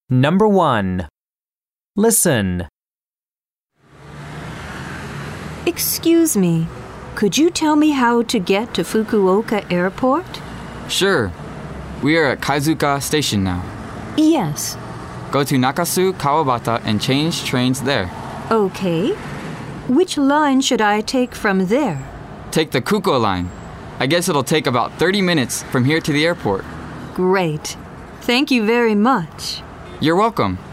Number 1. Listen. Excuse me, could you tell me how to get to Fukuoka Airport? Sure. We are at Kaizuka Station now. Yes. Go to Nakasu Kawabata and change trains there. Okay. Which line should I take from there? Take the Kuko line. I guess it'll take about 30 minutes from here to the airport. Great. Thank you very much. You're welcome.